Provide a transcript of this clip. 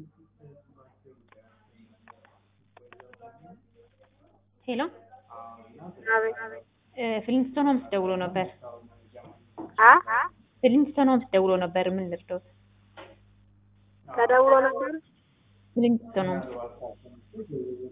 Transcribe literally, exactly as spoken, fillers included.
ሄሎ አቤት ፍሊንስቶን ሆምስ ደውሎ ነበር። አ ፍሊንስቶን ሆምስ ደውሎ ነበር። ምን ልርዳዎት? ተደውሎ ነበር። ፍሊንስቶን ሆምስ